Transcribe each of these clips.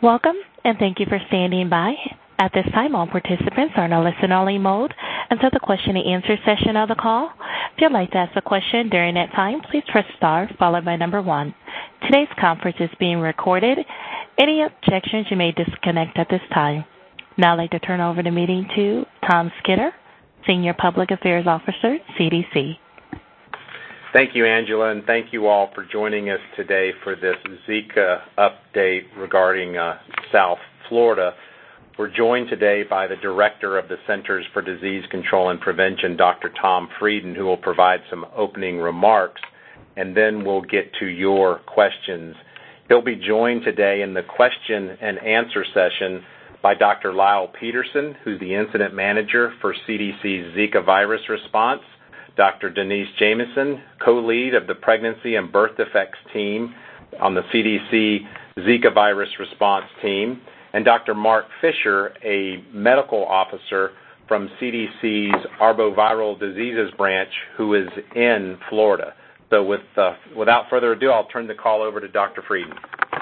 Welcome, and thank you for standing by. At this time, all participants are in a listen-only mode until the question-and-answer session of the call. If you'd like to ask a question during that time, please press star followed by number 1. Today's conference is being recorded. Any objections, you may disconnect at this time. Now I'd like to turn over the meeting to Tom Skidder, Senior Public Affairs Officer, CDC. Thank you, Angela, and thank you all for joining us today for this Zika update regarding South Florida. We're joined today by the Director of the Centers for Disease Control and Prevention, Dr. Tom Frieden, who will provide some opening remarks, and then we'll get to your questions. He'll be joined today in the question and answer session by Dr. Lyle Peterson, who's the Incident Manager for CDC's Zika virus response, Dr. Denise Jamieson, co-lead of the Pregnancy and Birth Defects team on the CDC Zika virus response team, and Dr. Mark Fisher, a medical officer from CDC's Arboviral Diseases branch, who is in Florida. So without further ado, I'll turn the call over to Dr. Frieden.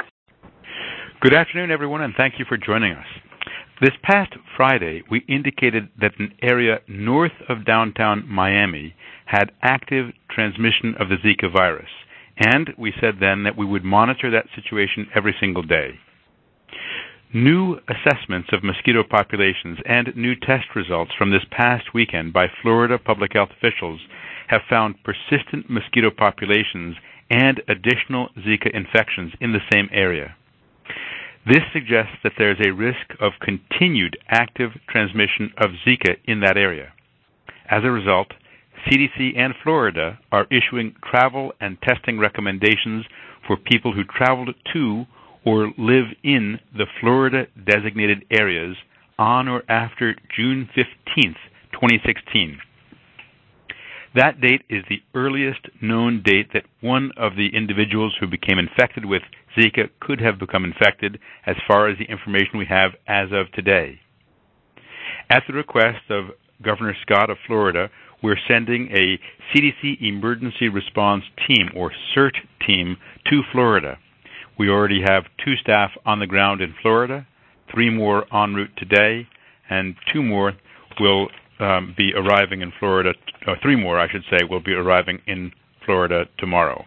Good afternoon, everyone, and thank you for joining us. This past Friday, we indicated that an area north of downtown Miami had active transmission of the Zika virus, and we said then that we would monitor that situation every single day. New assessments of mosquito populations and new test results from this past weekend by Florida public health officials have found persistent mosquito populations and additional Zika infections in the same area. This suggests that there is a risk of continued active transmission of Zika in that area. As a result, CDC and Florida are issuing travel and testing recommendations for people who traveled to or live in the Florida-designated areas on or after June 15th, 2016. That date is the earliest known date that one of the individuals who became infected with Zika could have become infected, as far as the information we have as of today. At the request of Governor Scott of Florida, we're sending a CDC Emergency Response Team, or CERT team, to Florida. We already have 2 staff on the ground in Florida, 3 more en route today, and 2 more will be arriving in Florida, or 3 more, I should say, will be arriving in Florida tomorrow.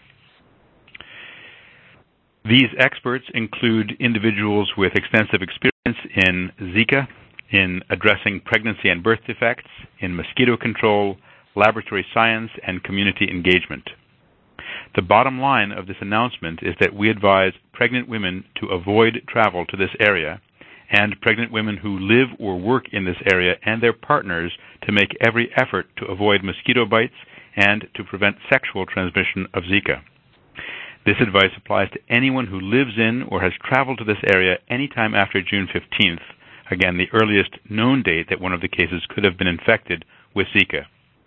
These experts include individuals with extensive experience in Zika, in addressing pregnancy and birth defects, in mosquito control, laboratory science, and community engagement. The bottom line of this announcement is that we advise pregnant women to avoid travel to this area, and pregnant women who live or work in this area and their partners to make every effort to avoid mosquito bites and to prevent sexual transmission of Zika. This advice applies to anyone who lives in or has traveled to this area anytime after June 15th, again, the earliest known date that one of the cases could have been infected with Zika.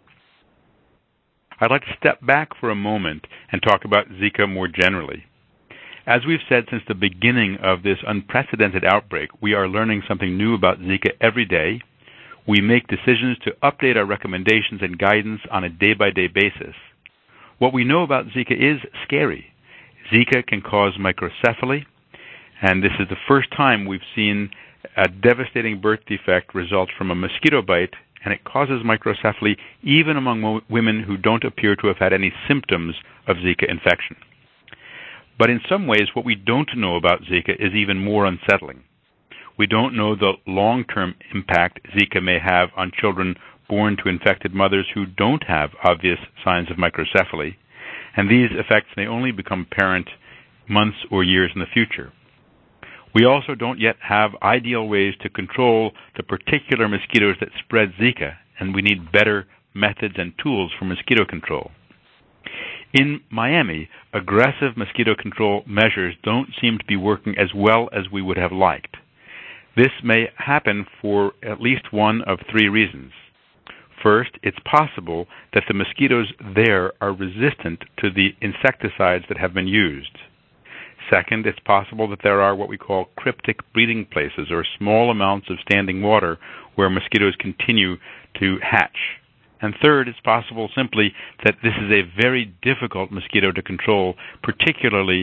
I'd like to step back for a moment and talk about Zika more generally. As we've said since the beginning of this unprecedented outbreak, we are learning something new about Zika every day. We make decisions to update our recommendations and guidance on a day-by-day basis. What we know about Zika is scary. Zika can cause microcephaly, and this is the first time we've seen a devastating birth defect result from a mosquito bite, and it causes microcephaly even among women who don't appear to have had any symptoms of Zika infection. But in some ways, what we don't know about Zika is even more unsettling. We don't know the long-term impact Zika may have on children born to infected mothers who don't have obvious signs of microcephaly, and these effects may only become apparent months or years in the future. We also don't yet have ideal ways to control the particular mosquitoes that spread Zika, and we need better methods and tools for mosquito control. In Miami, aggressive mosquito control measures don't seem to be working as well as we would have liked. This may happen for at least one of 3 reasons. First, it's possible that the mosquitoes there are resistant to the insecticides that have been used. Second, it's possible that there are what we call cryptic breeding places, or small amounts of standing water where mosquitoes continue to hatch. And third, it's possible simply that this is a very difficult mosquito to control, particularly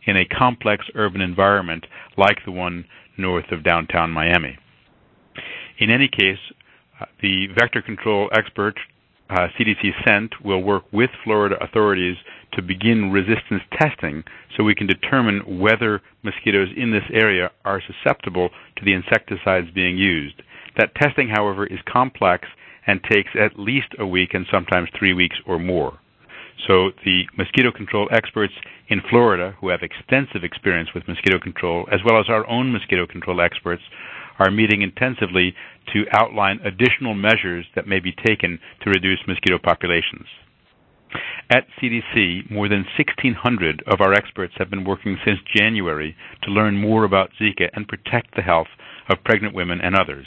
in a complex urban environment like the one north of downtown Miami. In any case, the vector control expert CDC sent will work with Florida authorities to begin resistance testing so we can determine whether mosquitoes in this area are susceptible to the insecticides being used. That testing, however, is complex and takes at least a week and sometimes 3 weeks or more. So the mosquito control experts in Florida, who have extensive experience with mosquito control, as well as our own mosquito control experts, are meeting intensively to outline additional measures that may be taken to reduce mosquito populations. At CDC, more than 1,600 of our experts have been working since January to learn more about Zika and protect the health of pregnant women and others.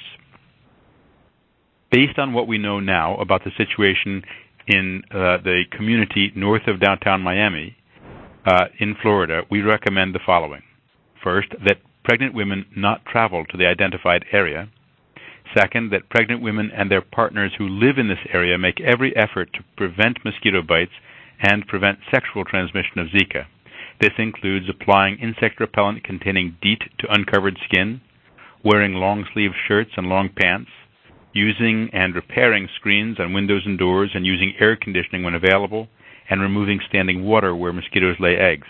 Based on what we know now about the situation in the community north of downtown Miami, in Florida, we recommend the following. First, that pregnant women not travel to the identified area. Second, that pregnant women and their partners who live in this area make every effort to prevent mosquito bites and prevent sexual transmission of Zika. This includes applying insect repellent containing DEET to uncovered skin, wearing long-sleeve shirts and long pants, using and repairing screens on windows and doors, and using air conditioning when available, and removing standing water where mosquitoes lay eggs.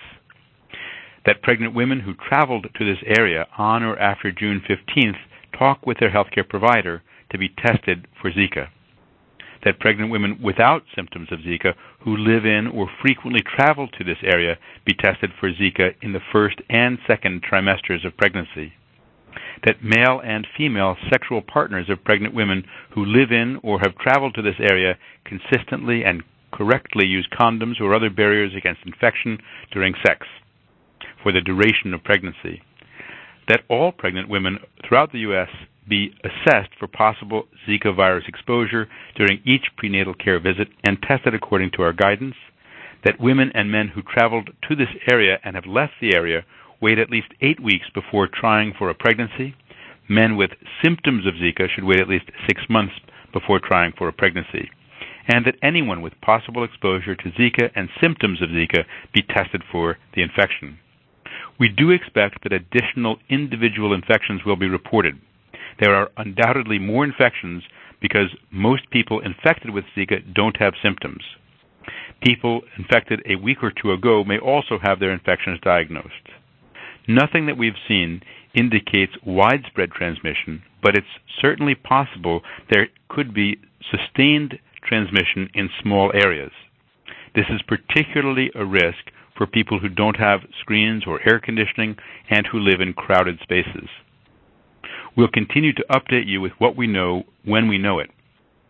That pregnant women who traveled to this area on or after June 15th talk with their healthcare provider to be tested for Zika. That pregnant women without symptoms of Zika who live in or frequently travel to this area be tested for Zika in the first and second trimesters of pregnancy. That male and female sexual partners of pregnant women who live in or have traveled to this area consistently and correctly use condoms or other barriers against infection during sex for the duration of pregnancy. That all pregnant women throughout the U.S. be assessed for possible Zika virus exposure during each prenatal care visit and tested according to our guidance. That women and men who traveled to this area and have left the area wait at least 8 weeks before trying for a pregnancy. Men with symptoms of Zika should wait at least 6 months before trying for a pregnancy. And that anyone with possible exposure to Zika and symptoms of Zika be tested for the infection. We do expect that additional individual infections will be reported. There are undoubtedly more infections because most people infected with Zika don't have symptoms. People infected a week or two ago may also have their infections diagnosed. Nothing that we've seen indicates widespread transmission, but it's certainly possible there could be sustained transmission in small areas. This is particularly a risk for people who don't have screens or air conditioning and who live in crowded spaces. We'll continue to update you with what we know when we know it.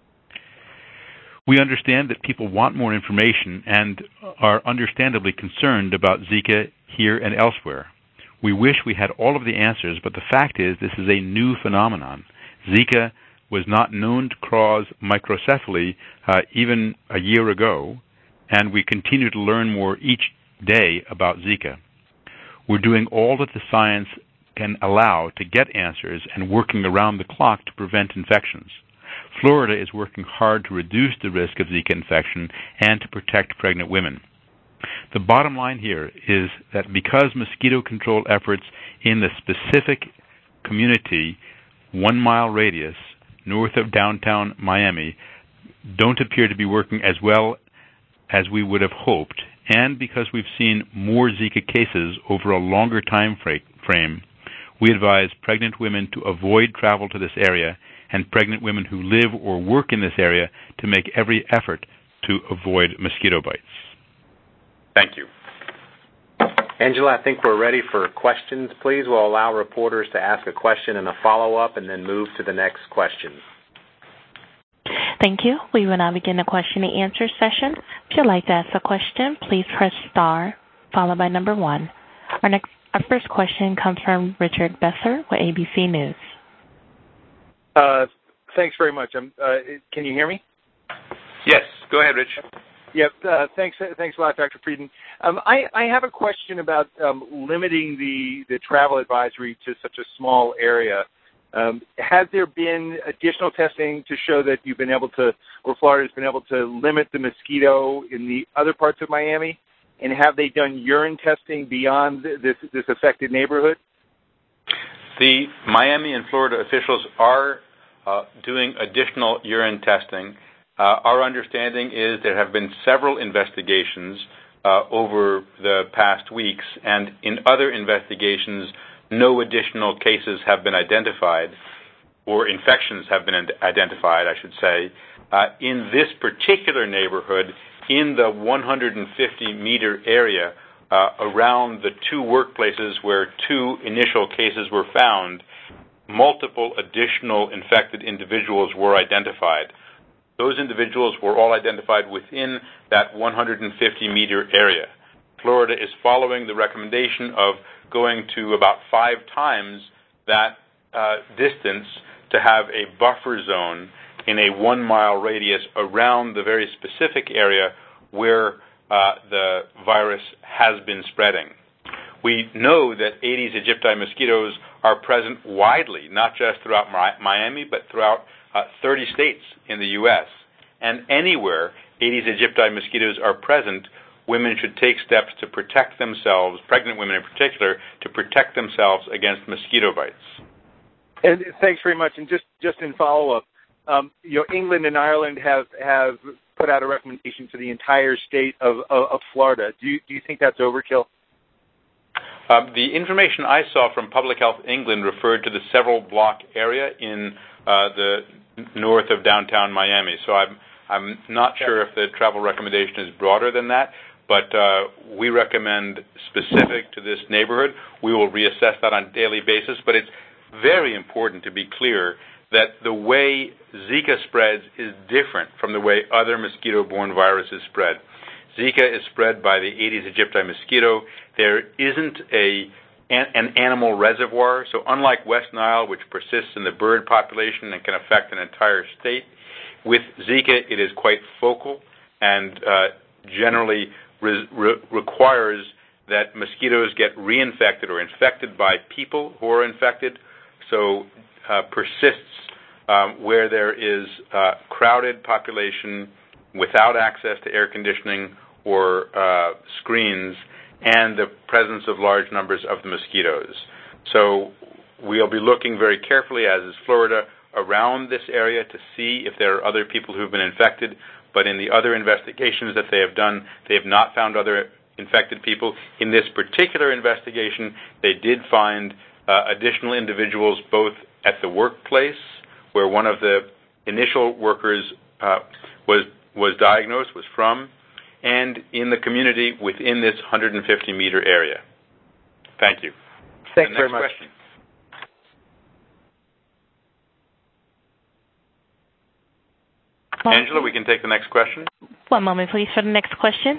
We understand that people want more information and are understandably concerned about Zika here and elsewhere. We wish we had all of the answers, but the fact is this is a new phenomenon. Zika was not known to cause microcephaly even a year ago, and we continue to learn more each day about Zika. We're doing all that the science can allow to get answers and working around the clock to prevent infections. Florida is working hard to reduce the risk of Zika infection and to protect pregnant women. The bottom line here is that because mosquito control efforts in the specific community 1 mile radius north of downtown Miami don't appear to be working as well as we would have hoped, and because we've seen more Zika cases over a longer time frame, we advise pregnant women to avoid travel to this area and pregnant women who live or work in this area to make every effort to avoid mosquito bites. Thank you. Angela, I think we're ready for questions. Please, we'll allow reporters to ask a question and a follow-up and then move to the next question. Thank you. We will now begin the question and answer session. If you'd like to ask a question, please press star followed by number 1. Our first question comes from Richard Besser with ABC News. Thanks very much. Can you hear me? Yes. Go ahead, Rich. Yep. Thanks a lot, Dr. Frieden. I have a question about limiting the travel advisory to such a small area. Has there been additional testing to show that you've been able to, or Florida's been able to limit the mosquito in the other parts of Miami? and have they done urine testing beyond this affected neighborhood? The Miami and Florida officials are doing additional urine testing. Our understanding is there have been several investigations over the past weeks, and in other investigations, no additional cases have been identified, or infections have been identified, I should say. In this particular neighborhood, in the 150-meter area around the two workplaces where two initial cases were found, multiple additional infected individuals were identified. Those individuals were all identified within that 150-meter area. Florida is following the recommendation of going to about 5 times that distance to have a buffer zone in a 1-mile radius around the very specific area where the virus has been spreading. We know that Aedes aegypti mosquitoes are present widely, not just throughout Miami, but throughout 30 states in the U.S. And anywhere Aedes aegypti mosquitoes are present, women should take steps to protect themselves, pregnant women in particular, to protect themselves against mosquito bites. And thanks very much. And just in follow-up, England and Ireland have put out a recommendation for the entire state of Florida. Do you think that's overkill? The information I saw from Public Health England referred to the several block area in the north of downtown Miami. So I'm not sure if the travel recommendation is broader than that, but we recommend specific to this neighborhood. We will reassess that on a daily basis, but it's very important to be clear that the way Zika spreads is different from the way other mosquito-borne viruses spread. Zika is spread by the Aedes aegypti mosquito. There isn't an animal reservoir, so unlike West Nile, which persists in the bird population and can affect an entire state, with Zika it is quite focal and generally requires that mosquitoes get reinfected or infected by people who are infected, so persists where there is crowded population without access to air conditioning or screens and the presence of large numbers of the mosquitoes. So we'll be looking very carefully, as is Florida, around this area to see if there are other people who have been infected, but in the other investigations that they have done, they have not found other infected people. In this particular investigation, they did find additional individuals both at the workplace, where one of the initial workers was diagnosed, was from, and in the community within this 150-meter area. Thank you. Thanks very much. Question. Angela, we can take the next question. One moment, please, for the next question.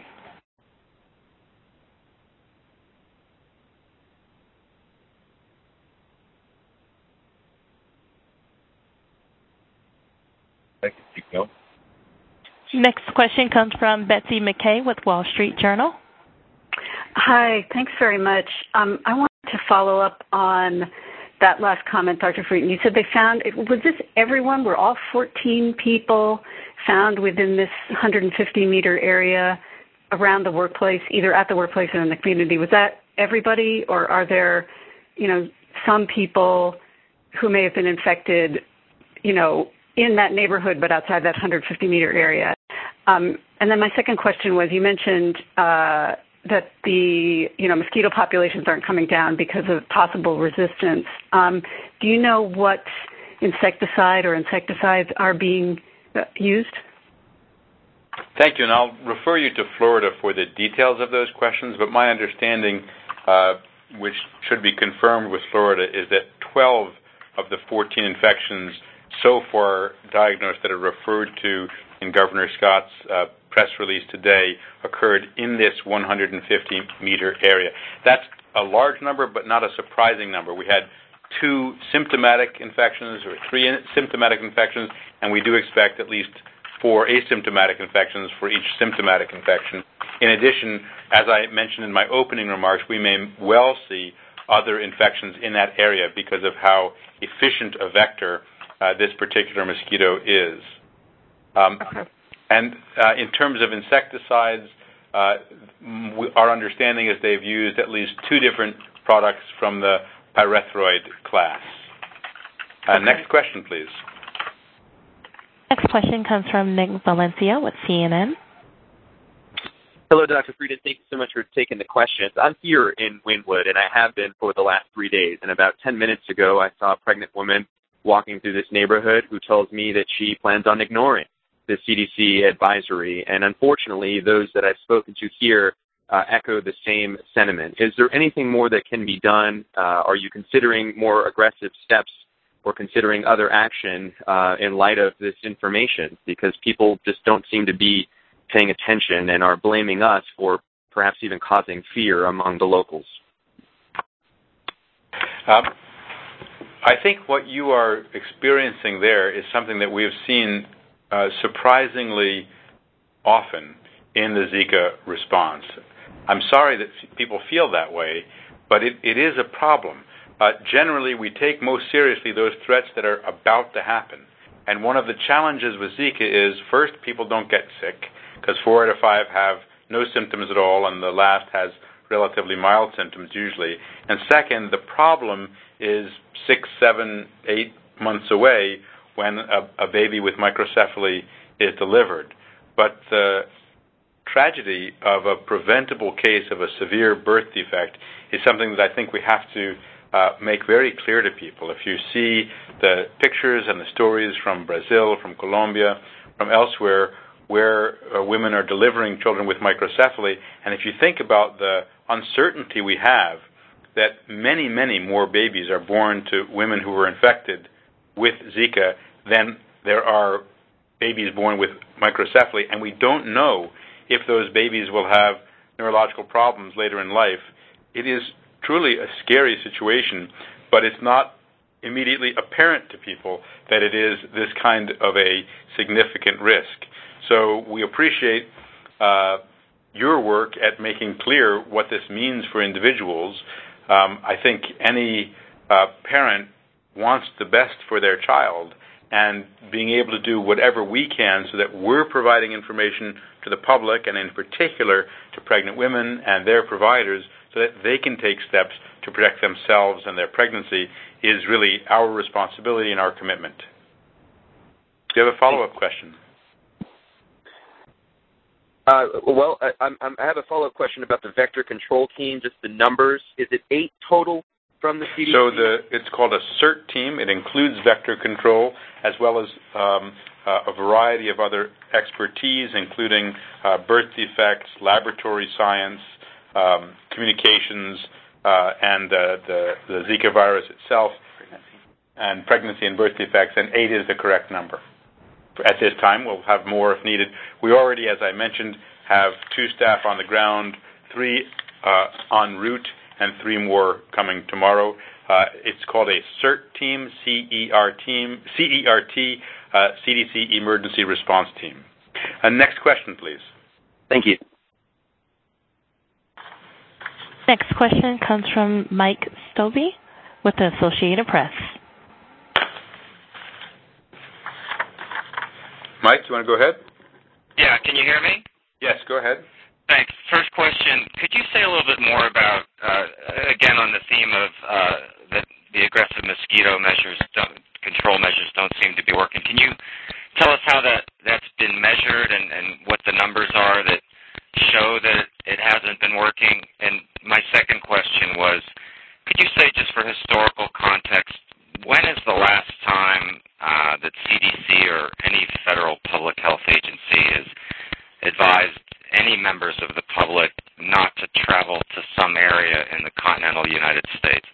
Next question comes from Betsy McKay with Wall Street Journal. Hi, thanks very much. I wanted to follow up on that last comment, Dr. Fruiten. You said they found, was this everyone? Were all 14 people found within this 150-meter area around the workplace, either at the workplace or in the community? Was that everybody, or are there, some people who may have been infected, in that neighborhood but outside that 150-meter area? And then my second question was, you mentioned that the mosquito populations aren't coming down because of possible resistance. Do you know what insecticide or insecticides are being used? Thank you, and I'll refer you to Florida for the details of those questions, but my understanding, which should be confirmed with Florida, is that 12 of the 14 infections so far diagnosed that are referred to in Governor Scott's press release today occurred in this 150-meter area. That's a large number, but not a surprising number. We had 2 symptomatic infections or 3 symptomatic infections, and we do expect at least 4 asymptomatic infections for each symptomatic infection. In addition, as I mentioned in my opening remarks, we may well see other infections in that area because of how efficient a vector this particular mosquito is. Okay. And in terms of insecticides, our understanding is they've used at least 2 different products from the pyrethroid class. Okay. Next question, please. Next question comes from Nick Valencia with CNN. Hello, Dr. Frieden. Thank you so much for taking the questions. I'm here in Wynwood, and I have been for the last 3 days. And about 10 minutes ago, I saw a pregnant woman walking through this neighborhood who tells me that she plans on ignoring the CDC advisory. And unfortunately, those that I've spoken to here echo the same sentiment. Is there anything more that can be done? Are you considering more aggressive steps or considering other action in light of this information? Because people just don't seem to be paying attention and are blaming us for perhaps even causing fear among the locals. I think what you are experiencing there is something that we have seen surprisingly often in the Zika response. I'm sorry that people feel that way, but it is a problem. Generally, we take most seriously those threats that are about to happen. And one of the challenges with Zika is, first, people don't get sick, because 4 out of 5 have no symptoms at all, and the last has relatively mild symptoms usually. And second, the problem is 6, 7, 8 months away when a baby with microcephaly is delivered. But the tragedy of a preventable case of a severe birth defect is something that I think we have to make very clear to people. If you see the pictures and the stories from Brazil, from Colombia, from elsewhere, where women are delivering children with microcephaly, and if you think about the uncertainty we have that many, many more babies are born to women who were infected with Zika than there are babies born with microcephaly, and we don't know if those babies will have neurological problems later in life, it is truly a scary situation, but it's not immediately apparent to people that it is this kind of a significant risk. So we appreciate your work at making clear what this means for individuals. I think any parent wants the best for their child, and being able to do whatever we can so that we're providing information to the public, and in particular to pregnant women and their providers, so that they can take steps to protect themselves and their pregnancy, is really our responsibility and our commitment. Do you have a follow-up question? I have a follow-up question about the vector control team, just the numbers. Is it 8 total from the CDC? So it's called a CERT team. It includes vector control as well as a variety of other expertise, including birth defects, laboratory science, communications, and the Zika virus itself, and pregnancy and birth defects, and 8 is the correct number. At this time, we'll have more if needed. We already, as I mentioned, have 2 staff on the ground, 3 en route, and 3 more coming tomorrow. It's called a CERT team, C-E-R-T, CDC Emergency Response Team. Next question, please. Thank you. Next question comes from Mike Stovey with the Associated Press. Mike, do you want to go ahead? Yeah, can you hear me? Yes, go ahead. Thanks. First question, could you say a little bit more about, again, on the theme of that the aggressive mosquito control measures don't seem to be working. Can you tell us how that's been measured and what the numbers are that show that it hasn't been working? And my second question was, could you say, just for historical context, when is the last time that CDC or any federal public health agency has advised any members of the public not to travel to some area in the continental United States?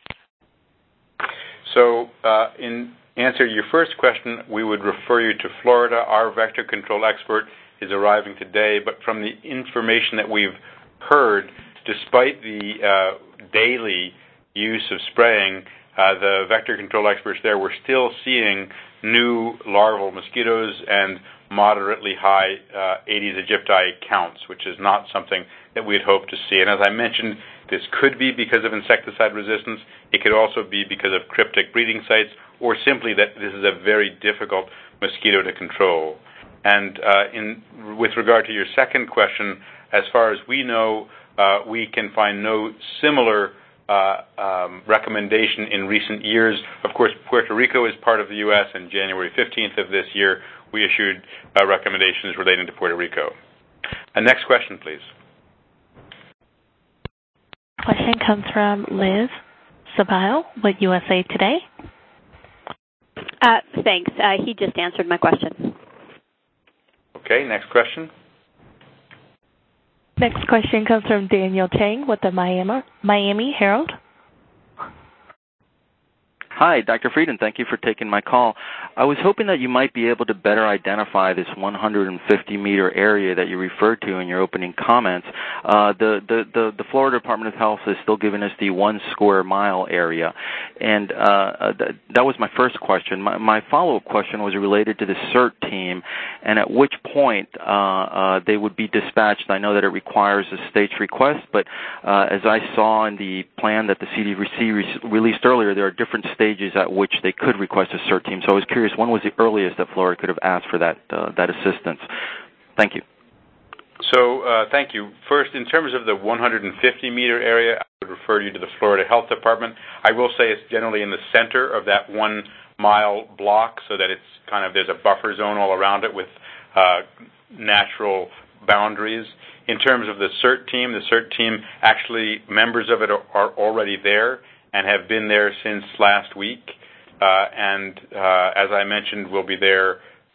So in answer to your first question, we would refer you to Florida. Our vector control expert is arriving today, but from the information that we've heard, despite the daily use of spraying, the vector control experts there were still seeing new larval mosquitoes and moderately high Aedes aegypti counts, which is not something that we had hoped to see. And as I mentioned, this could be because of insecticide resistance. It could also be because of cryptic breeding sites, or simply that this is a very difficult mosquito to control. And with regard to your second question, as far as we know, we can find no similar recommendation in recent years. Of course, Puerto Rico is part of the U.S., and January 15th of this year, we issued recommendations relating to Puerto Rico. Next question, please. Question comes from Liz Sabile with USA Today. Thanks. He just answered my question. Okay, next question. Next question comes from Daniel Chang with the Miami Herald. Hi, Dr. Frieden. Thank you for taking my call. I was hoping that you might be able to better identify this 150-meter area that you referred to in your opening comments. The Florida Department of Health is still giving us the 1 square mile area, and that was my first question. My follow-up question was related to the CERT team, and at which point they would be dispatched. I know that it requires a state's request, but as I saw in the plan that the CDC released earlier, there are different stages at which they could request a CERT team. So I was curious, when was the earliest that Florida could have asked for that assistance? Thank you. So thank you. First, in terms of the 150-meter area, I would refer you to the Florida Health Department. I will say it's generally in the center of that 1 mile block, so that it's kind of, there's a buffer zone all around it with natural boundaries. In terms of the CERT team, actually members of it are already there and have been there since last week. And as I mentioned, we'll be there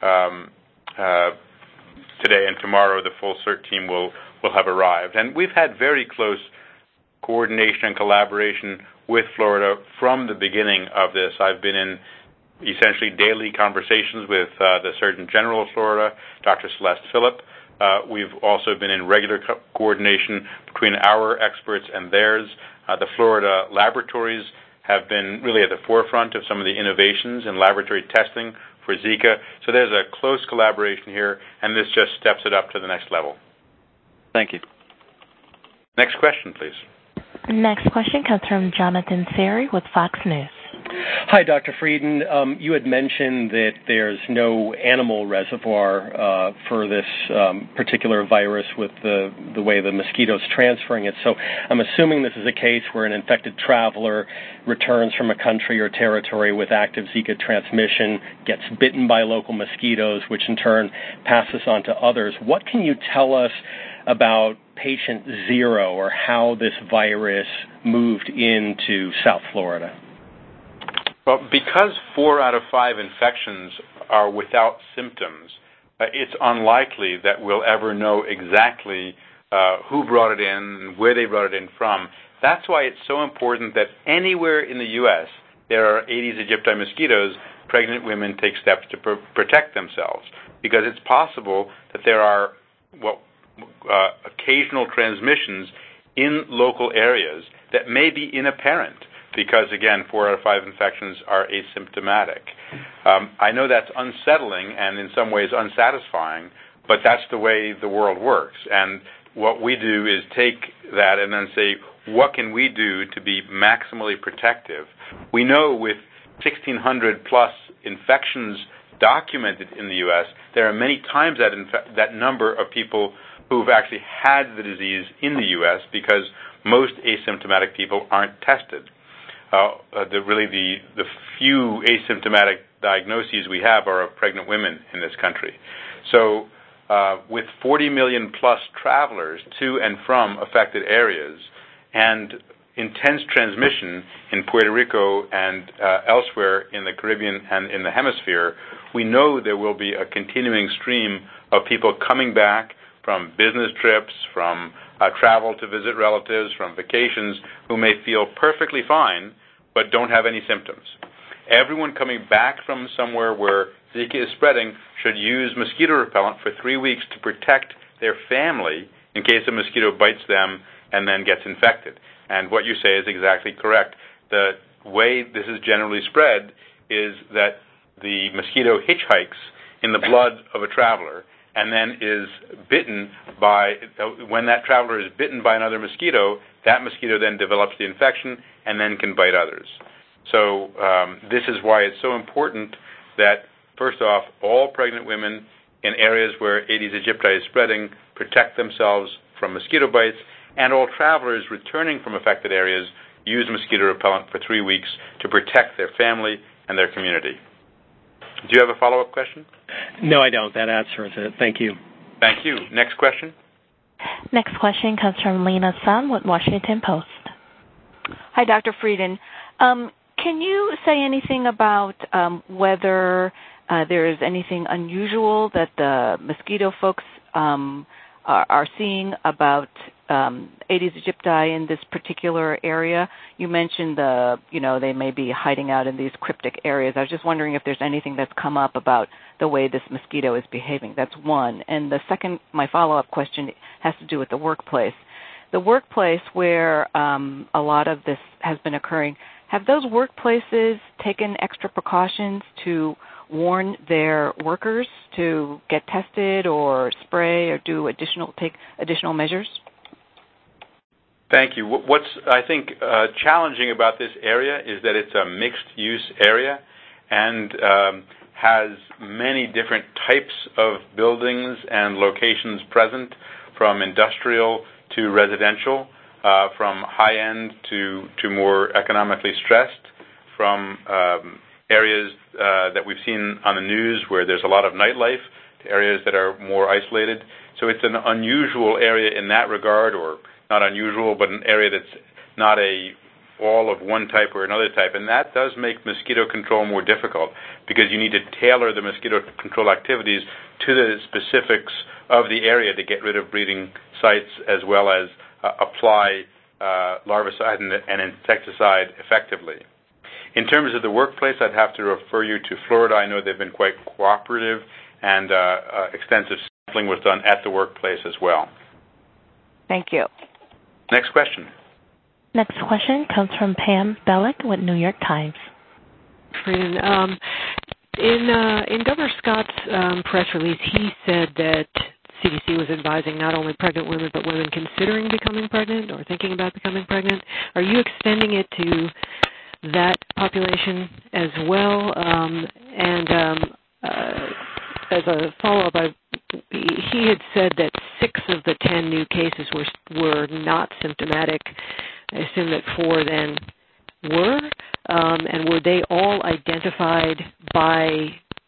today and tomorrow. The full CERT team will have arrived. And we've had very close coordination and collaboration with Florida from the beginning of this. I've been in essentially daily conversations with the Surgeon General of Florida, Dr. Celeste Phillip. We've also been in regular coordination between our experts and theirs. The Florida laboratories have been really at the forefront of some of the innovations in laboratory testing for Zika. So there's a close collaboration here, and this just steps it up to the next level. Thank you. Next question, please. Next question comes from Jonathan Ferry with Fox News. Hi, Dr. Frieden. You had mentioned that there's no animal reservoir for this particular virus with the way the mosquito's transferring it. So I'm assuming this is a case where an infected traveler returns from a country or territory with active Zika transmission, gets bitten by local mosquitoes, which in turn passes on to others. What can you tell us about patient 0 or how this virus moved into South Florida? Well, because 4 out of 5 infections are without symptoms, it's unlikely that we'll ever know exactly who brought it in, where they brought it in from. That's why it's so important that anywhere in the U.S. there are Aedes aegypti mosquitoes, pregnant women take steps to protect themselves, because it's possible that there are occasional transmissions in local areas that may be inapparent, because, again, 4 out of 5 infections are asymptomatic. I know that's unsettling and in some ways unsatisfying, but that's the way the world works. And what we do is take that and then say, what can we do to be maximally protective? We know with 1,600-plus infections documented in the U.S., there are many times that number of people who've actually had the disease in the U.S. because most asymptomatic people aren't tested. The few asymptomatic diagnoses we have are of pregnant women in this country. So with 40 million plus travelers to and from affected areas and intense transmission in Puerto Rico and elsewhere in the Caribbean and in the hemisphere, we know there will be a continuing stream of people coming back from business trips, from travel to visit relatives, from vacations, who may feel perfectly fine but don't have any symptoms. Everyone coming back from somewhere where Zika is spreading should use mosquito repellent for 3 weeks to protect their family in case a mosquito bites them and then gets infected. And what you say is exactly correct. The way this is generally spread is that the mosquito hitchhikes in the blood of a traveler and then is bitten by, when that traveler is bitten by another mosquito, that mosquito then develops the infection and then can bite others. So this is why it's so important that, first off, all pregnant women in areas where Aedes aegypti is spreading protect themselves from mosquito bites, and all travelers returning from affected areas use mosquito repellent for 3 weeks to protect their family and their community. Do you have a follow-up question? No, I don't. That answers it. Thank you. Thank you. Next question. Next question comes from Lena Sun with Washington Post. Hi, Dr. Frieden. Can you say anything about whether there is anything unusual that the mosquito folks are seeing about Aedes aegypti in this particular area? You mentioned they may be hiding out in these cryptic areas. I was just wondering if there's anything that's come up about the way this mosquito is behaving. That's one. And the second, my follow-up question has to do with the workplace. The workplace where a lot of this has been occurring, have those workplaces taken extra precautions to warn their workers to get tested or spray or take additional measures? Thank you. What's, I think, challenging about this area is that it's a mixed-use area and has many different types of buildings and locations present, from industrial to residential, from high-end to more economically stressed, from areas that we've seen on the news where there's a lot of nightlife to areas that are more isolated. So it's an unusual area in that regard, or not unusual, but an area that's not all of one type or another type. And that does make mosquito control more difficult because you need to tailor the mosquito control activities to the specifics of the area to get rid of breeding sites, as well as apply larvicide and insecticide effectively. In terms of the workplace, I'd have to refer you to Florida. I know they've been quite cooperative, and extensive sampling was done at the workplace as well. Thank you. Next question. Next question comes from Pam Bellick with New York Times. In Governor Scott's press release, he said that CDC was advising not only pregnant women, but women considering becoming pregnant or thinking about becoming pregnant. Are you extending it to that population as well? As a follow-up, he had said that 6 of the 10 new cases were not symptomatic. I assume that 4 then were. And were they all identified by,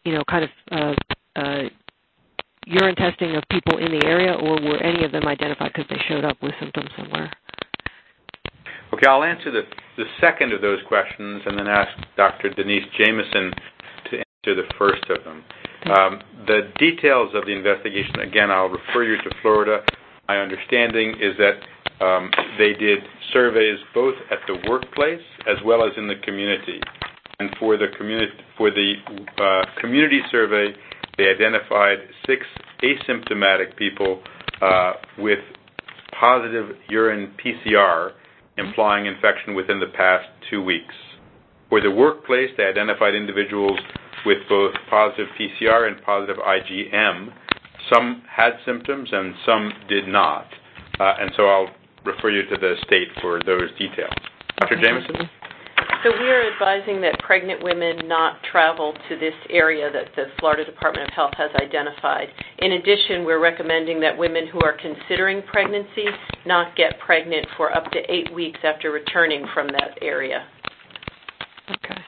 urine testing of people in the area, or were any of them identified because they showed up with symptoms somewhere? Okay, I'll answer the second of those questions and then ask Dr. Denise Jamieson to answer the first of them. The details of the investigation, again, I'll refer you to Florida. My understanding is that they did surveys both at the workplace as well as in the community. And for the community survey, they identified 6 asymptomatic people with positive urine PCR, implying infection within the past 2 weeks. For the workplace, they identified individuals with both positive PCR and positive IgM. Some had symptoms and some did not. And so I'll refer you to the state for those details. Dr. Jamieson? So we are advising that pregnant women not travel to this area that the Florida Department of Health has identified. In addition, we're recommending that women who are considering pregnancy not get pregnant for up to 8 weeks after returning from that area. Okay.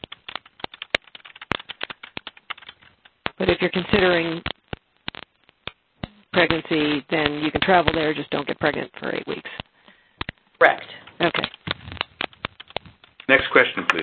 But if you're considering pregnancy, then you can travel there, just don't get pregnant for 8 weeks. Correct. Okay. Next question, please.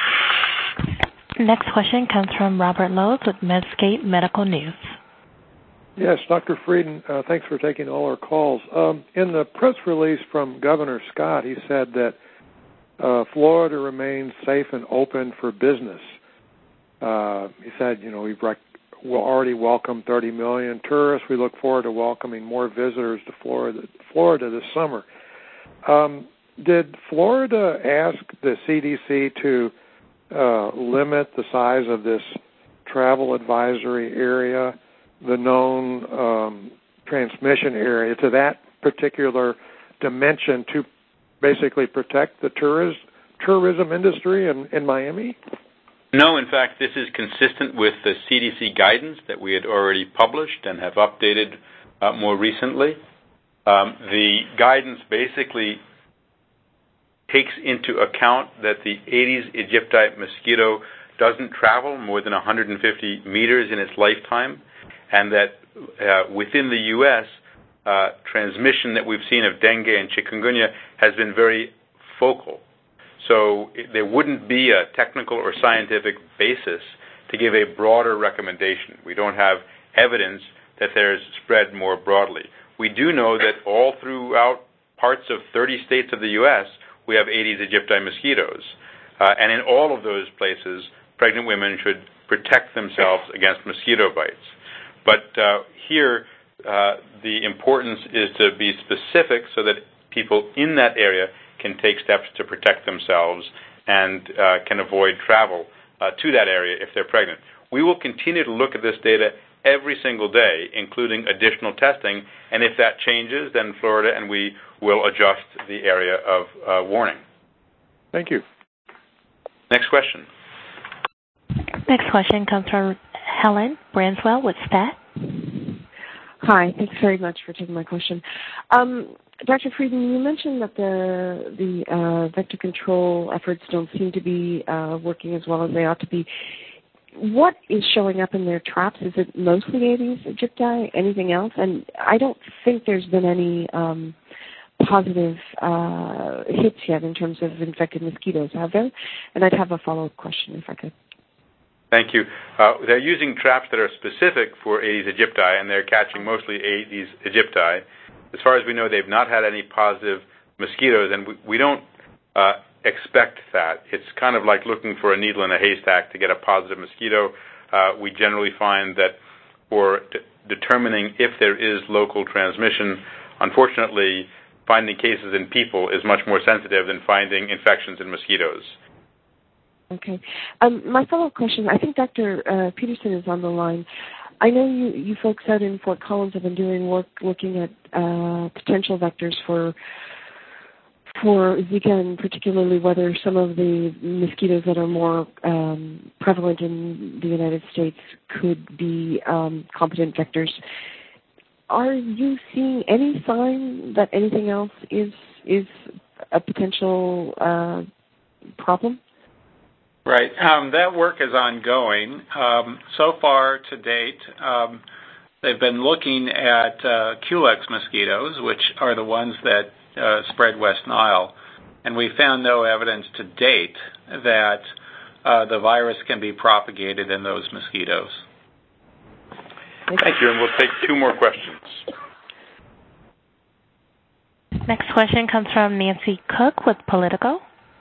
Next question comes from Robert Lowe with Medscape Medical News. Yes, Dr. Frieden, thanks for taking all our calls. In the press release from Governor Scott, he said that Florida remains safe and open for business. He said, we'll already welcome 30 million tourists. We look forward to welcoming more visitors to Florida this summer. Did Florida ask the CDC to limit the size of this travel advisory area, the known transmission area, to that particular dimension to basically protect the tourism industry in Miami? No, in fact, this is consistent with the CDC guidance that we had already published and have updated more recently. The guidance basically takes into account that the Aedes aegypti mosquito doesn't travel more than 150 meters in its lifetime, and that within the U.S., transmission that we've seen of dengue and chikungunya has been very focal. So there wouldn't be a technical or scientific basis to give a broader recommendation. We don't have evidence that there's spread more broadly. We do know that all throughout parts of 30 states of the U.S., we have Aedes aegypti mosquitoes. And in all of those places, pregnant women should protect themselves against mosquito bites. But here, the importance is to be specific so that people in that area can take steps to protect themselves and can avoid travel to that area if they're pregnant. We will continue to look at this data every single day, including additional testing, and if that changes, then Florida and we will adjust the area of warning. Thank you. Next question. Next question comes from Helen Branswell with STAT. Hi, thanks very much for taking my question. Dr. Frieden, you mentioned that the vector control efforts don't seem to be working as well as they ought to be. What is showing up in their traps? Is it mostly Aedes aegypti? Anything else? And I don't think there's been any positive hits yet in terms of infected mosquitoes, have there? And I'd have a follow-up question if I could. Thank you. They're using traps that are specific for Aedes aegypti, and they're catching mostly Aedes aegypti. As far as we know, they've not had any positive mosquitoes, and we don't expect that. It's kind of like looking for a needle in a haystack to get a positive mosquito. We generally find that for determining if there is local transmission, unfortunately, finding cases in people is much more sensitive than finding infections in mosquitoes. Okay. My follow-up question, I think Dr. Peterson is on the line. I know you folks out in Fort Collins have been doing work looking at potential vectors for Zika, and particularly whether some of the mosquitoes that are more prevalent in the United States could be competent vectors. Are you seeing any sign that anything else is a potential problem? Right. That work is ongoing. So far to date, they've been looking at Culex mosquitoes, which are the ones that spread West Nile, and we found no evidence to date that the virus can be propagated in those mosquitoes. Thank you, and we'll take two more questions. Next question comes from Nancy Cook with Politico.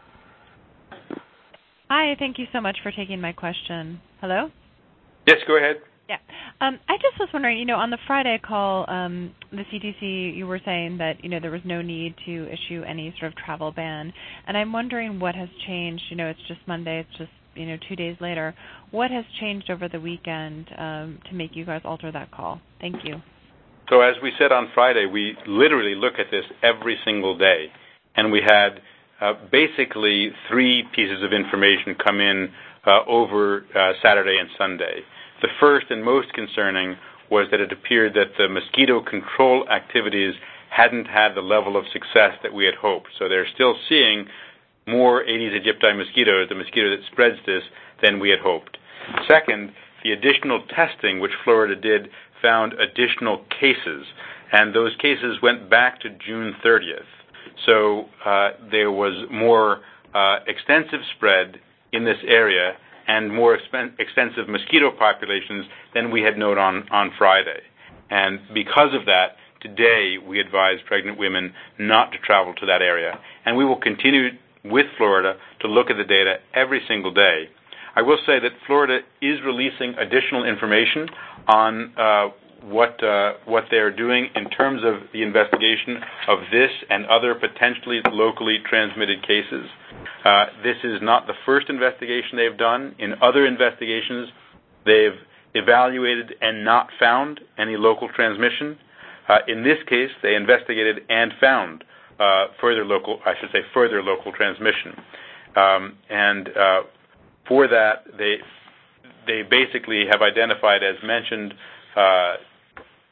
Hi, thank you so much for taking my question. Hello? Yes, go ahead. Yeah. I just was wondering, on the Friday call, the CDC, you were saying that, there was no need to issue any sort of travel ban. And I'm wondering what has changed. It's just Monday. It's just, 2 days later. What has changed over the weekend to make you guys alter that call? Thank you. So as we said on Friday, we literally look at this every single day. And we had basically 3 pieces of information come in over Saturday and Sunday. The first and most concerning was that it appeared that the mosquito control activities hadn't had the level of success that we had hoped. So they're still seeing more Aedes aegypti mosquitoes, the mosquito that spreads this, than we had hoped. Second, the additional testing which Florida did found additional cases, and those cases went back to June 30th. So there was more extensive spread in this area and more extensive mosquito populations than we had known on Friday. And because of that, today we advise pregnant women not to travel to that area. And we will continue with Florida to look at the data every single day. I will say that Florida is releasing additional information on what they're doing in terms of the investigation of this and other potentially locally transmitted cases. This is not the first investigation they've done. In other investigations, they've evaluated and not found any local transmission. In this case, they investigated and found further local transmission. And for that, they basically have identified, as mentioned,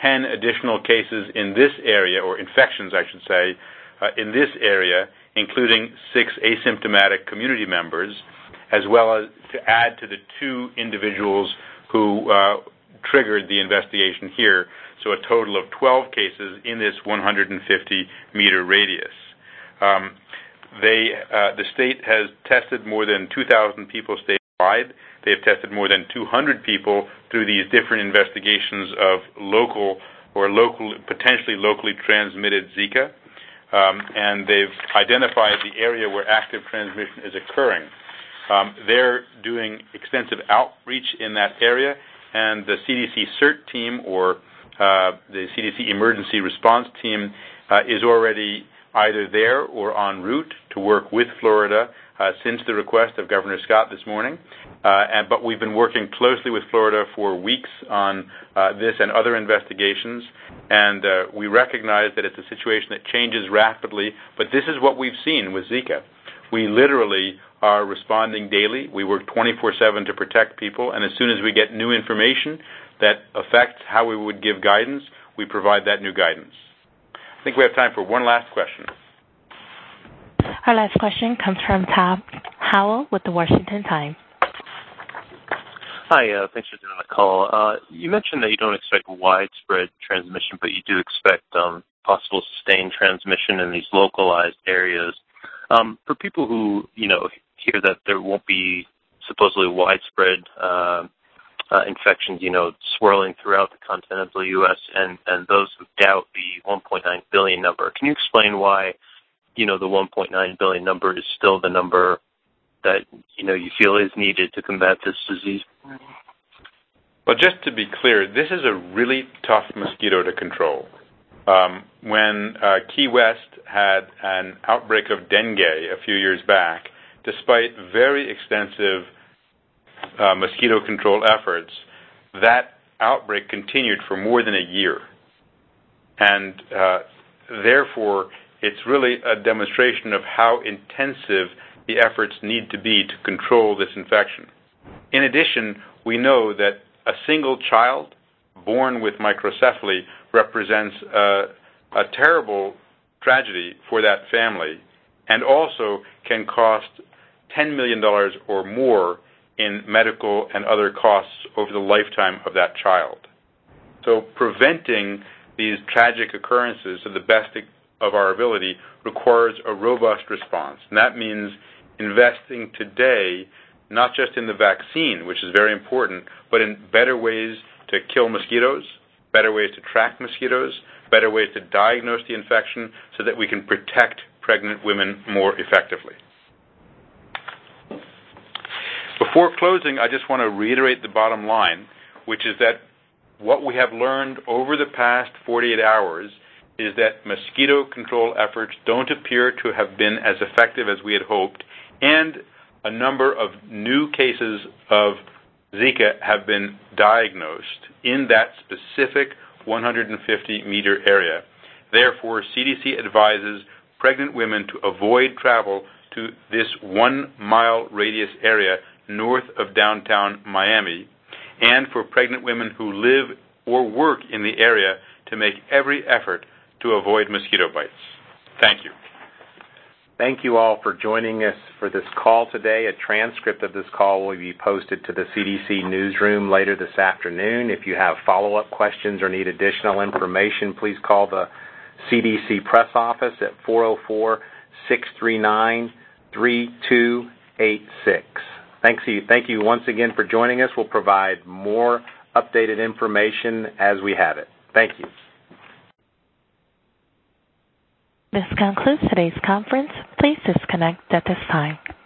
10 additional cases in this area, or infections, I should say, in this area, including 6 asymptomatic community members, as well as to add to the 2 individuals who triggered the investigation here, so a total of 12 cases in this 150-meter radius. The state has tested more than 2,000 people statewide. They have tested more than 200 people through these different investigations of potentially locally transmitted Zika, and they've identified the area where active transmission is occurring. They're doing extensive outreach in that area, and the CDC CERT team, or the CDC Emergency Response Team, is already either there or en route to work with Florida since the request of Governor Scott this morning. But we've been working closely with Florida for weeks on this and other investigations, and we recognize that it's a situation that changes rapidly, but this is what we've seen with Zika. We literally are responding daily. We work 24/7 to protect people, and as soon as we get new information that affects how we would give guidance, we provide that new guidance. I think we have time for one last question. Our last question comes from Tom Howell with the Washington Times. Hi, thanks for doing the call. You mentioned that you don't expect widespread transmission, but you do expect possible sustained transmission in these localized areas. For people who, hear that there won't be supposedly widespread infections, swirling throughout the continental U.S., and those who doubt the 1.9 billion number, can you explain why, the 1.9 billion number is still the number that, you feel is needed to combat this disease? Well, just to be clear, this is a really tough mosquito to control. When Key West had an outbreak of dengue a few years back, despite very extensive mosquito control efforts, that outbreak continued for more than a year. And therefore, it's really a demonstration of how intensive the efforts need to be to control this infection. In addition, we know that a single child born with microcephaly represents a terrible tragedy for that family, and also can cost $10 million or more in medical and other costs over the lifetime of that child. So preventing these tragic occurrences to the best of our ability requires a robust response. And that means investing today not just in the vaccine, which is very important, but in better ways to kill mosquitoes, better ways to track mosquitoes, better ways to diagnose the infection so that we can protect pregnant women more effectively. Before closing, I just want to reiterate the bottom line, which is that what we have learned over the past 48 hours is that mosquito control efforts don't appear to have been as effective as we had hoped, and a number of new cases of Zika have been diagnosed in that specific 150-meter area. Therefore, CDC advises pregnant women to avoid travel to this 1-mile radius area north of downtown Miami, and for pregnant women who live or work in the area to make every effort to avoid mosquito bites. Thank you. Thank you all for joining us for this call today. A transcript of this call will be posted to the CDC newsroom later this afternoon. If you have follow-up questions or need additional information, please call the CDC press office at 404-639-3286. Thank you once again for joining us. We'll provide more updated information as we have it. Thank you. This concludes today's conference. Please disconnect at this time.